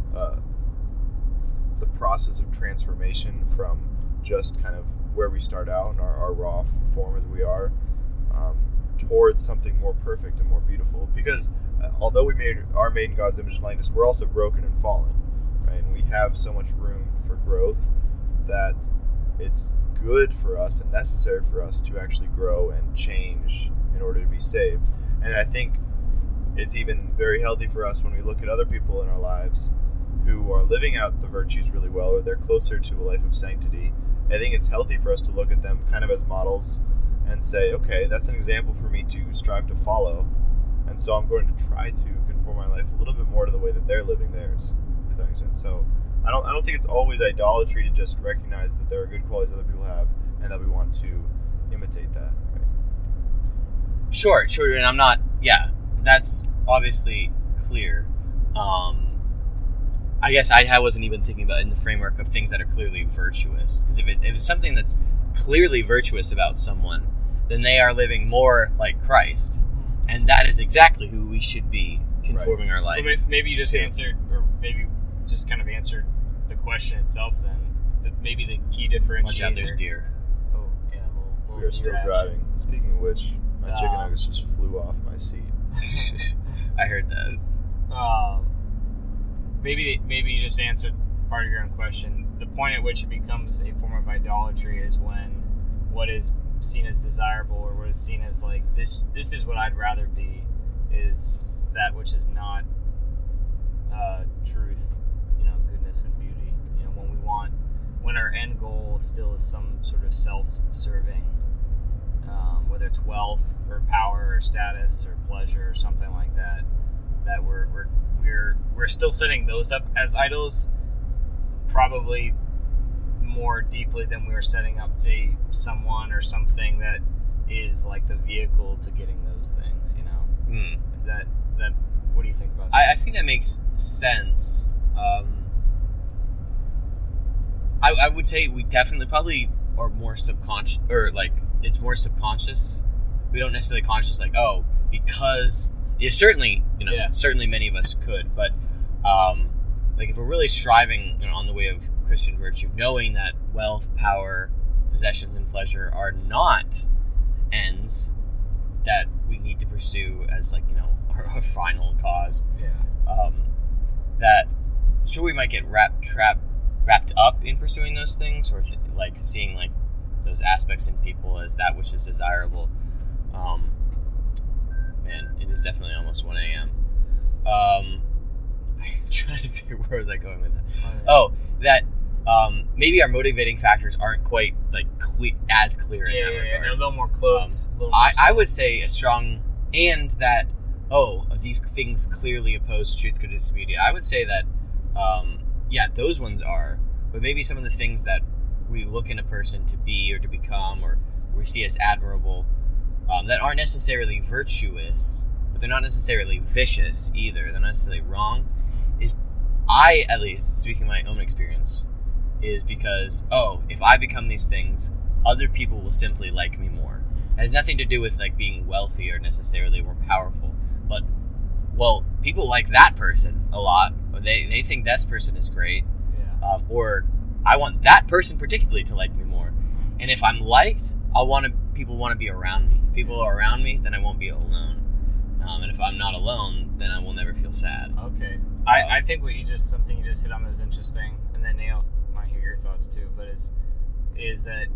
[SPEAKER 1] the process of transformation from just kind of where we start out in our raw form as we are, towards something more perfect and more beautiful. Because although we are made in God's image and likeness, we're also broken and fallen, right? And we have so much room for growth that it's good for us and necessary for us to actually grow and change in order to be saved. And I think it's even very healthy for us when we look at other people in our lives who are living out the virtues really well, or they're closer to a life of sanctity. I think it's healthy for us to look at them kind of as models and say, okay, that's an example for me to strive to follow. And so I'm going to try to conform my life a little bit more to the way that they're living theirs, if that makes sense. So I don't think it's always idolatry to just recognize that there are good qualities other people have and that we want to imitate that. Right?
[SPEAKER 2] Sure, and I'm not, that's obviously clear. I guess I wasn't even thinking about it in the framework of things that are clearly virtuous. Because if it's something that's clearly virtuous about someone, then they are living more like Christ. And that is exactly who we should be conforming our life.
[SPEAKER 3] Well, maybe you just answered, or maybe just kind of answered the question itself then. Maybe the key differentiator.
[SPEAKER 2] Watch out, there's deer.
[SPEAKER 3] Oh, yeah.
[SPEAKER 1] We are still driving. Speaking of which, my chicken nuggets just flew off my seat.
[SPEAKER 2] I heard that.
[SPEAKER 3] Maybe you just answered part of your own question. The point at which it becomes a form of idolatry is when what is seen as desirable, or what is seen as like this is what I'd rather be, is that which is not truth, goodness and beauty. When our end goal still is some sort of self-serving, whether it's wealth or power or status or pleasure or something like that, that we're still setting those up as idols, probably more deeply than we were setting up someone or something that is like the vehicle to getting those things. Is that what do you think about that?
[SPEAKER 2] I think that makes sense. I would say we definitely probably are more subconscious, or like it's more subconscious. We don't necessarily conscious like, oh, because certainly certainly many of us could, but like if we're really striving on the way of Christian virtue, knowing that wealth, power, possessions, and pleasure are not ends that we need to pursue as our final cause. That sure we might get wrapped up in pursuing those things, or seeing those aspects in people as that which is desirable. Man, it is definitely almost 1 a.m. I'm trying to figure where was I going with that. Maybe our motivating factors aren't quite as clear in that regard.
[SPEAKER 3] They're a little more close.
[SPEAKER 2] I would say a strong, and that these things clearly oppose truth, goodness, and beauty. I would say that those ones are, but maybe some of the things that we look in a person to be or to become, or we see as admirable, that aren't necessarily virtuous, but they're not necessarily vicious either. They're not necessarily wrong. At least, speaking of my own experience, is because, if I become these things, other people will simply like me more. It has nothing to do with being wealthy or necessarily more powerful, but people like that person a lot, or they think that person is great, or I want that person particularly to like me more. And if I'm liked, people want to be around me. If people are around me, then I won't be alone. And if I'm not alone, then I will never feel sad.
[SPEAKER 3] Okay. I think something you just hit on is interesting, and then Neil might hear your thoughts too, but is that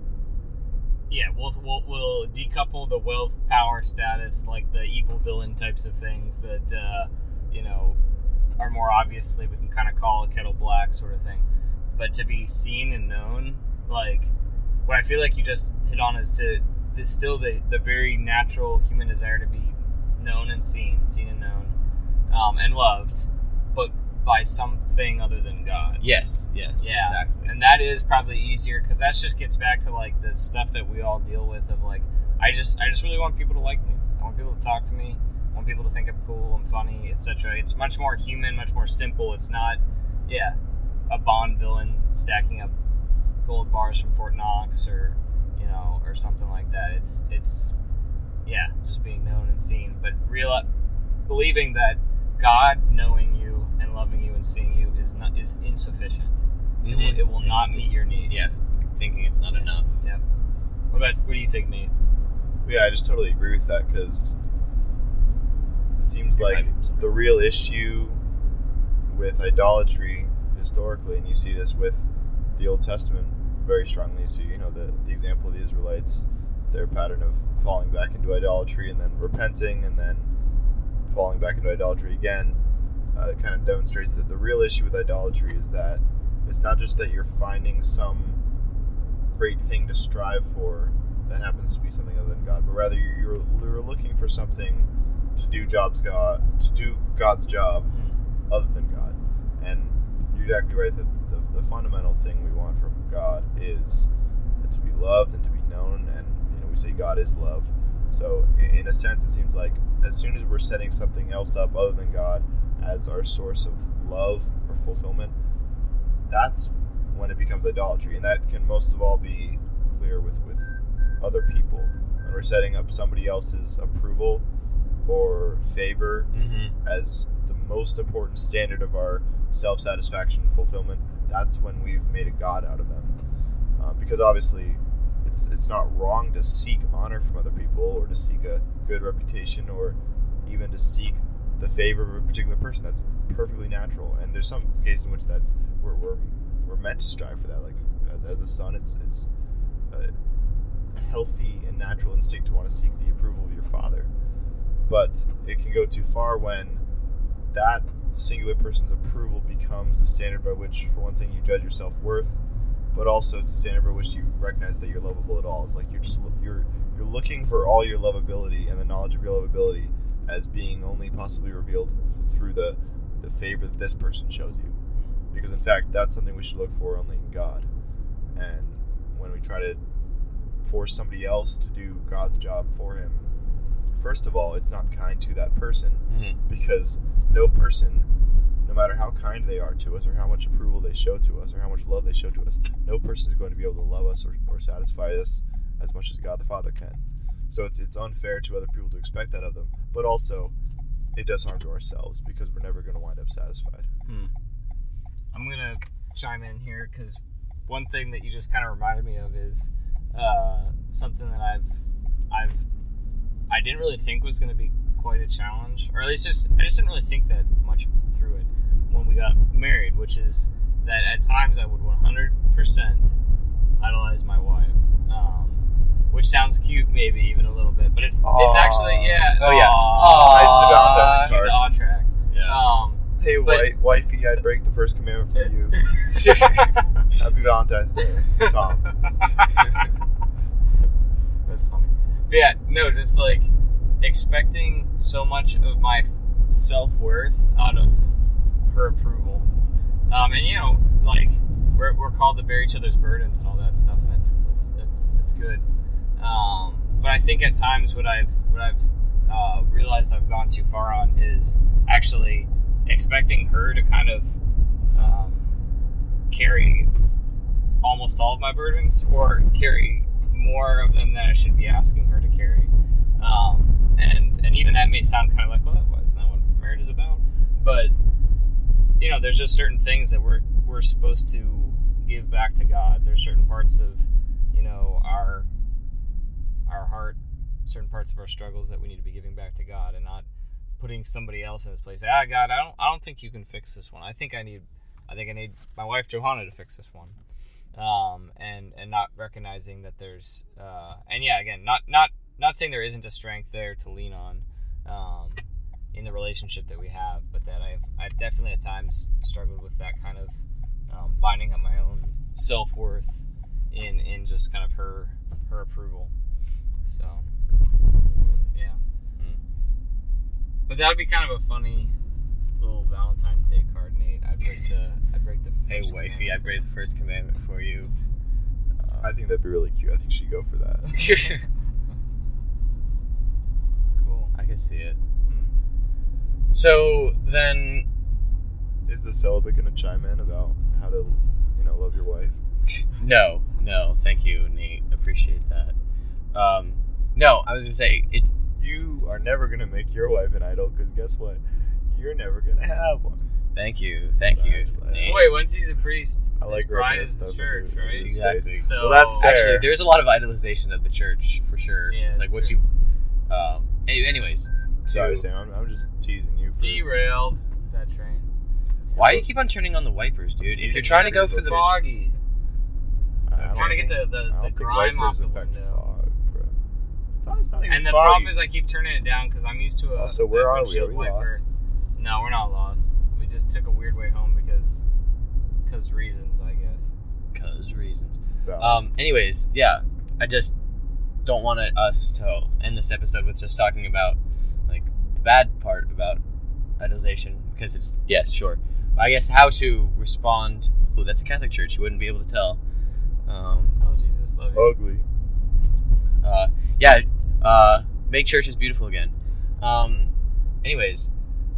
[SPEAKER 3] we'll decouple the wealth, power, status, like the evil villain types of things that are more obviously we can kind of call a kettle black sort of thing, but to be seen and known, what I feel like you just hit on is still the very natural human desire to be known and seen and known, and loved, but by something other than God.
[SPEAKER 2] Yes, exactly.
[SPEAKER 3] And that is probably easier, because that just gets back to the stuff that we all deal with of I just really want people to like me. I want people to talk to me. I want people to think I'm cool, I'm funny, etc. It's much more human, much more simple. It's not, a Bond villain stacking up gold bars from Fort Knox or something like that. It's just being known and seen, but believing that God knowing you and loving you and seeing you is insufficient. Mm-hmm. It will not meet your needs.
[SPEAKER 2] Yeah, thinking it's not enough.
[SPEAKER 3] Yeah. What do you think, Nate?
[SPEAKER 1] Yeah, I just totally agree with that, because it seems like the real issue with idolatry historically, and you see this with the Old Testament, very strongly. So, the example of the Israelites, their pattern of falling back into idolatry and then repenting and then falling back into idolatry again, kind of demonstrates that the real issue with idolatry is that it's not just that you're finding some great thing to strive for that happens to be something other than God, but rather you're looking for something to do God's job other than God. And you're exactly right that the fundamental thing we want from God is to be loved and to be known, and we say God is love. So in a sense, it seems like as soon as we're setting something else up other than God as our source of love or fulfillment, that's when it becomes idolatry. And that can most of all be clear with other people. When we're setting up somebody else's approval or favor as the most important standard of our self-satisfaction and fulfillment, that's when we've made a God out of them. Because obviously it's not wrong to seek honor from other people or to seek a good reputation or even to seek the favor of a particular person. That's perfectly natural, and there's some cases in which that's we're meant to strive for that. Like as a son, it's a healthy and natural instinct to want to seek the approval of your father. But it can go too far when that singular person's approval becomes the standard by which, for one thing, you judge your self-worth, but also it's the standard by which you recognize that you're lovable at all. It's like you're looking for all your lovability and the knowledge of your lovability as being only possibly revealed through the favor that this person shows you. Because in fact, that's something we should look for only in God. And when we try to force somebody else to do God's job for him, first of all, it's not kind to that person, because no person, no matter how kind they are to us or how much approval they show to us or how much love they show to us, no person is going to be able to love us or satisfy us as much as God the Father can. So it's unfair to other people to expect that of them, but also it does harm to ourselves because we're never going to wind up satisfied.
[SPEAKER 3] I'm going to chime in here because one thing that you just kind of reminded me of is something that I didn't really think was going to be quite a challenge, or at least I just didn't really think that much through it when we got married, which is that at times I would 100% idolize my wife, which sounds cute maybe even a little bit, but it's actually
[SPEAKER 1] Nice Valentine's card.
[SPEAKER 3] On track.
[SPEAKER 1] Hey, wifey, I'd break the first commandment for you. Happy Valentine's Day, Tom.
[SPEAKER 3] That's funny. But yeah, no, just like expecting so much of my self-worth out of her approval. And like we're called to bear each other's burdens and all that stuff, and that's good. But I think at times what I've realized I've gone too far on is actually expecting her to kind of carry almost all of my burdens, or carry more of them than I should be asking her to carry. And even that may sound kind of like, well, that's not what marriage is about. But there's just certain things that we're supposed to give back to God. There's certain parts of our heart, certain parts of our struggles that we need to be giving back to God, and not putting somebody else in his place. God, I don't think you can fix this one. I think I need my wife Johanna to fix this one. And not recognizing that there's not saying there isn't a strength there to lean on in the relationship that we have, but that I've definitely at times struggled with that kind of binding up my own self-worth in just kind of her approval. So yeah. But that would be kind of a funny little Valentine's Day card, Nate. I'd break the
[SPEAKER 2] Hey wifey, I break the first commandment for you.
[SPEAKER 1] I think that'd be really cute. I think she'd go for that.
[SPEAKER 3] Cool.
[SPEAKER 2] I can see it. So then,
[SPEAKER 1] is the celibate going to chime in about how to, love your wife?
[SPEAKER 2] No, thank you, Nate. Appreciate that. No, I was gonna say
[SPEAKER 1] you are never going to make your wife an idol, because guess what? You're never going to have one.
[SPEAKER 2] Thank you, Nate.
[SPEAKER 3] Wait, once he's a priest,
[SPEAKER 1] I like
[SPEAKER 3] bride is the church, right?
[SPEAKER 2] Exactly.
[SPEAKER 3] So,
[SPEAKER 1] well, that's fair.
[SPEAKER 2] Actually, there's a lot of idolization of the church for sure.
[SPEAKER 3] Yeah,
[SPEAKER 2] it's like what
[SPEAKER 3] true.
[SPEAKER 2] you. Anyways,
[SPEAKER 1] sorry, Sam. I'm just teasing you.
[SPEAKER 3] Derailed that train.
[SPEAKER 2] Why do you keep on turning on the wipers, dude? If you're trying to go for the
[SPEAKER 3] foggy. I'm trying to get the grime off the window.
[SPEAKER 1] Fog, bro. It's not even
[SPEAKER 3] And the
[SPEAKER 1] foggy.
[SPEAKER 3] problem is I keep turning it down because I'm used to a
[SPEAKER 1] Also, where are we?
[SPEAKER 3] windshield
[SPEAKER 1] Are we
[SPEAKER 3] wiper. No, we're not lost. We just took a weird way home because reasons, I guess.
[SPEAKER 2] Cause reasons.
[SPEAKER 1] Valid.
[SPEAKER 2] Anyways, yeah, I just don't want us to end this episode with just talking about like the bad part about idolization, because it's yes, sure. I guess how to respond. Oh, that's a Catholic church. You wouldn't be able to tell.
[SPEAKER 3] Oh, Jesus, love you.
[SPEAKER 1] Ugly.
[SPEAKER 2] Make churches beautiful again. Anyways,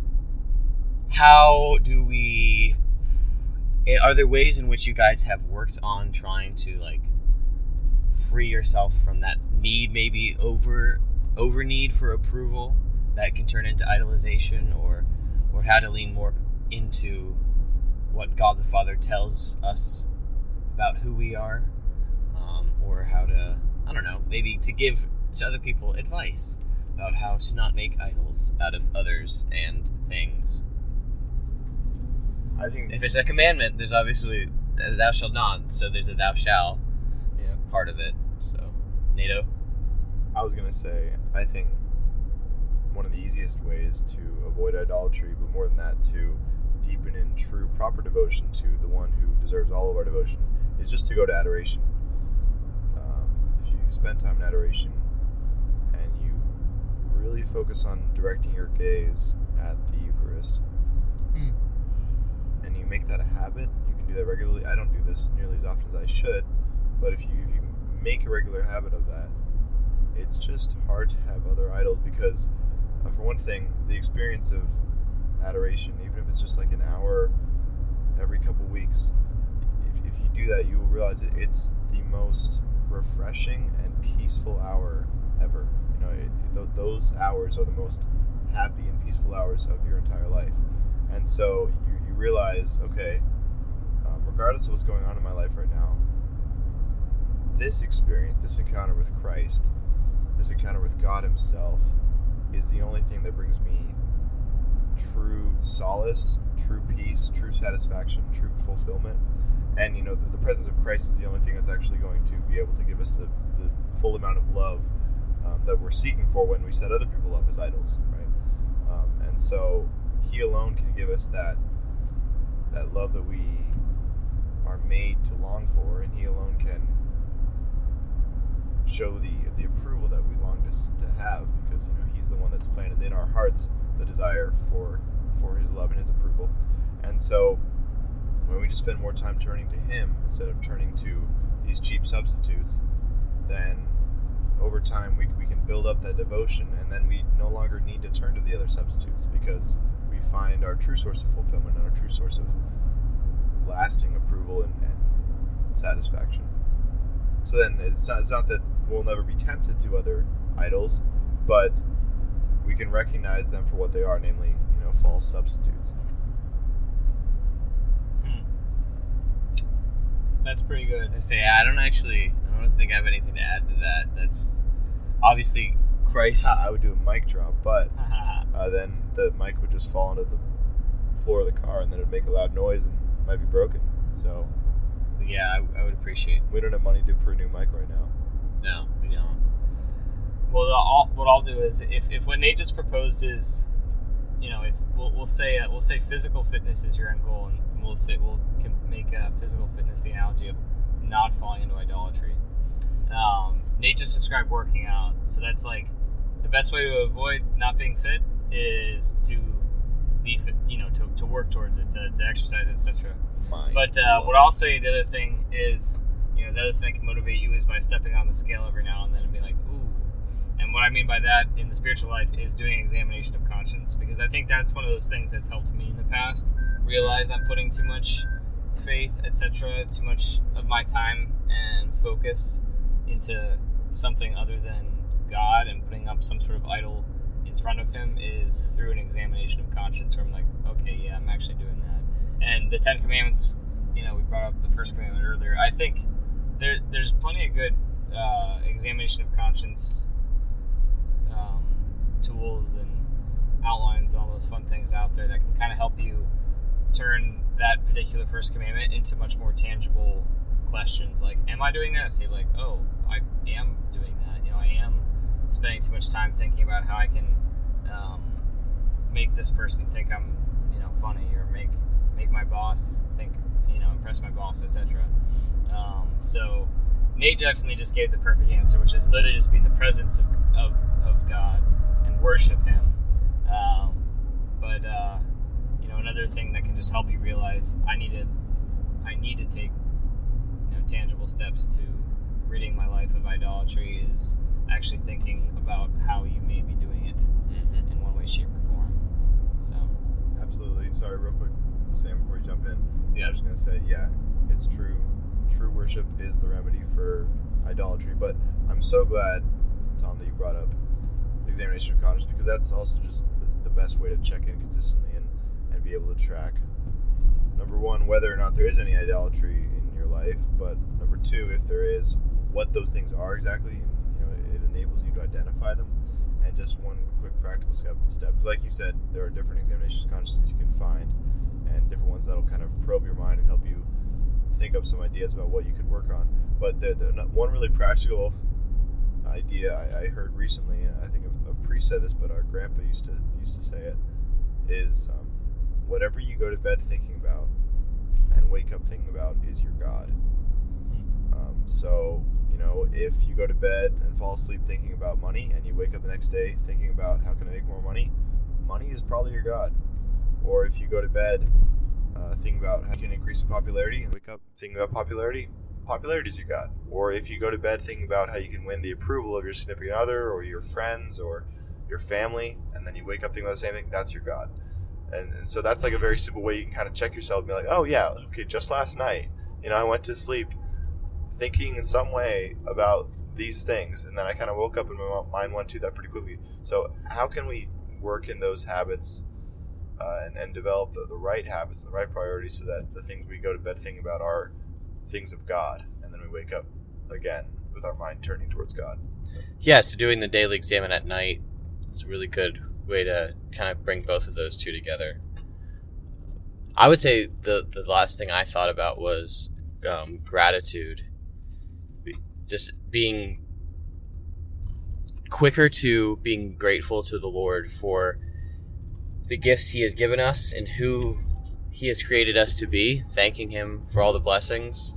[SPEAKER 2] how do we? Are there ways in which you guys have worked on trying to like free yourself from that need, maybe over need for approval that can turn into idolization, or how to lean more into what God the Father tells us about who we are, or how to, I don't know, maybe to give to other people advice about how to not make idols out of others and things.
[SPEAKER 1] I think
[SPEAKER 2] If it's a commandment, there's obviously thou shalt not, so there's a thou shall part of it. So, NATO?
[SPEAKER 1] I was gonna say, I think one of the easiest ways to avoid idolatry, but more than that, to deepen in true proper devotion to the one who deserves all of our devotion, is just to go to adoration. If you spend time in adoration and you really focus on directing your gaze at the Eucharist, and you make that a habit, you can do that regularly. I don't do this nearly as often as I should, but if you make a regular habit of that, it's just hard to have other idols, because for one thing, the experience of adoration, even if it's just like an hour every couple weeks, if you do that, you will realize it's the most refreshing and peaceful hour ever. You know, those hours are the most happy and peaceful hours of your entire life. And so you realize, okay, regardless of what's going on in my life right now, this experience, this encounter with Christ, this encounter with God Himself, is the only thing that brings me true solace, true peace, true satisfaction, true fulfillment. And, you know, the presence of Christ is the only thing that's actually going to be able to give us the full amount of love that we're seeking for when we set other people up as idols, right? And so He alone can give us that love that we are made to long for, and He alone can show the approval that we long to have, because, you know, He's the one that's planted in our hearts the desire for His love and His approval. And so when we just spend more time turning to Him instead of turning to these cheap substitutes, then over time we can build up that devotion, and then we no longer need to turn to the other substitutes, because we find our true source of fulfillment and our true source of lasting approval and satisfaction. So then it's not that we'll never be tempted to other idols, but we can recognize them for what they are, namely, you know, false substitutes.
[SPEAKER 3] That's pretty good.
[SPEAKER 2] I say I don't think I have anything to add to that. That's obviously Christ.
[SPEAKER 1] I would do a mic drop, but then the mic would just fall onto the floor of the car, and then it would make a loud noise and might be broken. So
[SPEAKER 2] yeah, I would appreciate.
[SPEAKER 1] We don't have money for a new mic right now.
[SPEAKER 2] No, we don't.
[SPEAKER 3] Well, what I'll do is if what Nate just proposed is, you know, if we'll say physical fitness is your end goal, and we'll can make physical fitness the analogy of not falling into idolatry. Nate just described working out, so that's like the best way to avoid not being fit is to be fit, you know, to work towards it, to exercise, etc. But what I'll say, the other thing is, you know, the other thing that can motivate you is by stepping on the scale every now and then and be like, ooh. And what I mean by that in the spiritual life is doing examination of conscience, because I think that's one of those things that's helped me in the past realize I'm putting too much faith, etc., too much of my time and focus into something other than God, and putting up some sort of idol in front of Him is through an examination of conscience, where I'm like, okay, yeah, I'm actually doing that. And the Ten Commandments, you know, we brought up the first commandment earlier. I think there's plenty of good examination of conscience tools and outlines and all those fun things out there that can kind of help you turn that particular first commandment into much more tangible questions like, am I doing this? You're like, oh, I am doing that. I am spending too much time thinking about how I can make this person think I'm, funny, or make my boss think, impress my boss, etc. So Nate definitely just gave the perfect answer, which is literally just be in the presence of God and worship Him. But another thing that can just help you realize I need to take tangible steps to ridding my life of idolatry is actually thinking about how you may be doing it in one way, shape, or form. So
[SPEAKER 1] absolutely. Sorry, real quick, Sam, before you jump in.
[SPEAKER 2] Yeah.
[SPEAKER 1] I was just gonna say, it's true. True worship is the remedy for idolatry. But I'm so glad, Tom, that you brought up examination of conscience, because that's also just the best way to check in consistently and be able to track, number one, whether or not there is any idolatry in your life, but number two, if there is, what those things are exactly. It enables you to identify them. And just one quick practical step, because like you said, there are different examinations of conscience you can find, and different ones that'll kind of probe your mind and help you think of some ideas about what you could work on. But one really practical idea I heard recently, I think a priest said this, but our grandpa used to say it, is whatever you go to bed thinking about and wake up thinking about is your God. So if you go to bed and fall asleep thinking about money, and you wake up the next day thinking about how can I make more money, money is probably your God. Or if you go to bed thinking about how you can increase in popularity, and wake up thinking about popularity is your God. Or if you go to bed thinking about how you can win the approval of your significant other or your friends or your family, and then you wake up thinking about the same thing, that's your God. And so that's like a very simple way you can kind of check yourself and be like, oh yeah, okay, just last night, I went to sleep thinking in some way about these things, and then I kind of woke up and my mind went to that pretty quickly. So how can we work in those habits and develop the right habits and the right priorities, so that the things we go to bed thinking about are things of God, and then we wake up again with our mind turning towards God?
[SPEAKER 2] Yeah, so doing the daily examine at night is a really good way to kind of bring both of those two together. I would say the last thing I thought about was gratitude. Just being quicker to being grateful to the Lord for the gifts He has given us and who He has created us to be, thanking Him for all the blessings.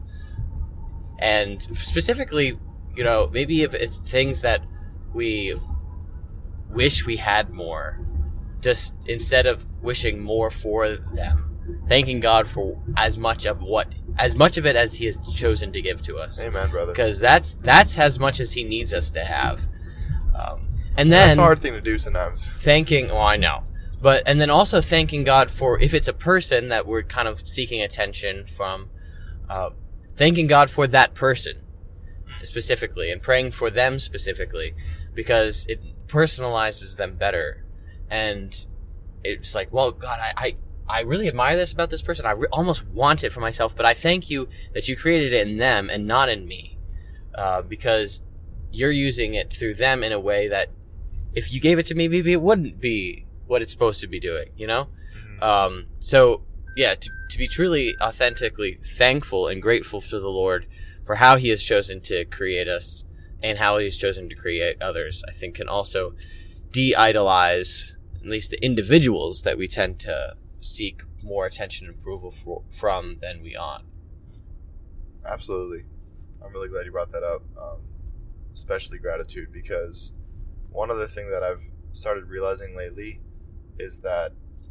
[SPEAKER 2] And specifically, maybe if it's things that we wish we had more, just instead of wishing more for them, thanking God for as much of it as He has chosen to give to us.
[SPEAKER 1] Amen, brother.
[SPEAKER 2] Because that's as much as He needs us to have. And then
[SPEAKER 1] that's a hard thing to do sometimes.
[SPEAKER 2] I know. And then also thanking God for, if it's a person that we're kind of seeking attention from, thanking God for that person specifically and praying for them specifically, because it personalizes them better. And it's like, well, God, I really admire this about this person. I almost want it for myself, but I thank you that you created it in them and not in me, because you're using it through them in a way that if you gave it to me, maybe it wouldn't be what it's supposed to be doing, Mm-hmm. So, yeah, to be truly, authentically thankful and grateful to the Lord for how He has chosen to create us and how He has chosen to create others, I think can also de-idolize at least the individuals that we tend to seek more attention and approval from than we ought.
[SPEAKER 1] Absolutely. I'm really glad you brought that up, especially gratitude, because one other thing that I've started realizing lately is that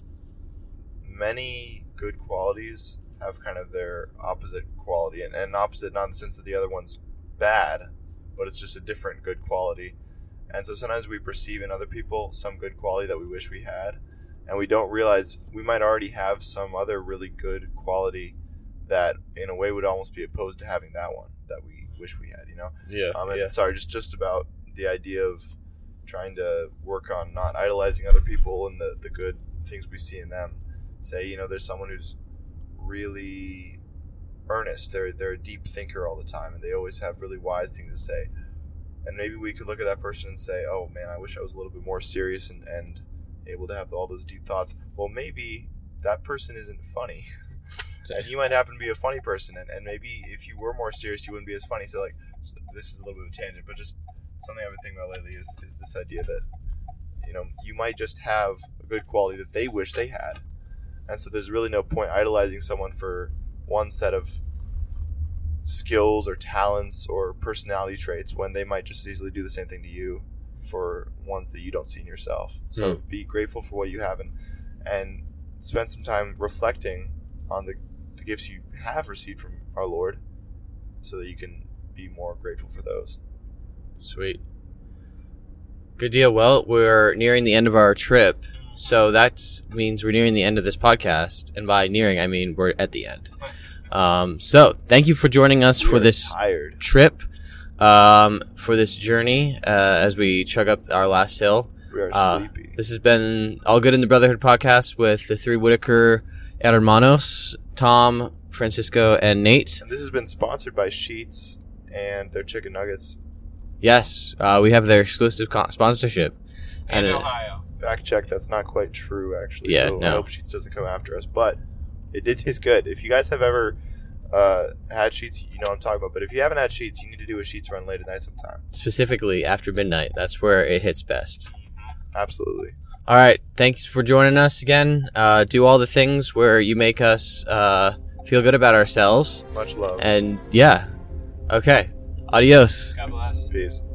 [SPEAKER 1] many good qualities have kind of their opposite quality, and opposite not in the sense that the other one's bad, but it's just a different good quality. And so sometimes we perceive in other people some good quality that we wish we had, and we don't realize we might already have some other really good quality that in a way would almost be opposed to having that one that we wish we had,
[SPEAKER 2] Yeah.
[SPEAKER 1] Sorry, just about the idea of trying to work on not idolizing other people and the good things we see in them. Say, there's someone who's really earnest. They're a deep thinker all the time, and they always have really wise things to say. And maybe we could look at that person and say, oh man, I wish I was a little bit more serious and able to have all those deep thoughts. Well, maybe that person isn't funny. And you might happen to be a funny person, and maybe if you were more serious, you wouldn't be as funny. So, like, this is a little bit of a tangent, but just something I've been thinking about lately is this idea that, you might just have a good quality that they wish they had. And so there's really no point idolizing someone for one set of skills or talents or personality traits when they might just easily do the same thing to you for ones that you don't see in yourself. So be grateful for what you have and spend some time reflecting on the gifts you have received from our Lord so that you can be more grateful for those.
[SPEAKER 2] Sweet. Good deal. Well, we're nearing the end of our trip, so that means we're nearing the end of this podcast, and by nearing, I mean we're at the end. So thank you for joining us for this trip, for this journey as we chug up our last hill.
[SPEAKER 1] We are sleepy.
[SPEAKER 2] This has been All Good in the Brotherhood podcast with the three Whitaker hermanos, Tom, Francisco, and Nate.
[SPEAKER 1] And this has been sponsored by Sheetz and their chicken nuggets.
[SPEAKER 2] Yes, we have their exclusive sponsorship.
[SPEAKER 3] And Ohio.
[SPEAKER 1] Fact check, that's not quite true, actually.
[SPEAKER 2] Yeah,
[SPEAKER 1] so
[SPEAKER 2] no.
[SPEAKER 1] I hope Sheetz doesn't come after us. But it did taste good. If you guys have ever had Sheetz, you know what I'm talking about. But if you haven't had Sheetz, you need to do a Sheetz run late at night sometime.
[SPEAKER 2] Specifically after midnight. That's where it hits best.
[SPEAKER 1] Absolutely.
[SPEAKER 2] All right. Thanks for joining us again. Do all the things where you make us feel good about ourselves.
[SPEAKER 1] Much love.
[SPEAKER 2] And yeah. Okay. Adios.
[SPEAKER 3] God bless.
[SPEAKER 1] Peace.